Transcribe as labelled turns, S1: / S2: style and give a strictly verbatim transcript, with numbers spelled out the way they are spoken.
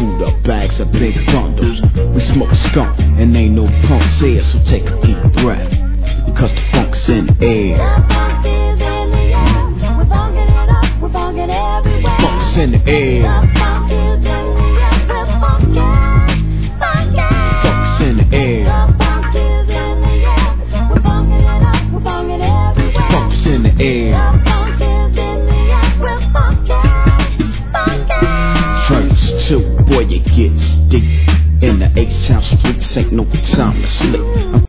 S1: screwed up bags of big bundles. We smoke skunk and ain't no punks here, so take a deep breath, because the funk's in the air. Funk's in the air. Funk's in the air. Funk's in the air. Furnace two, boy, it gets deep. In the H-Town streets, ain't no time to sleep.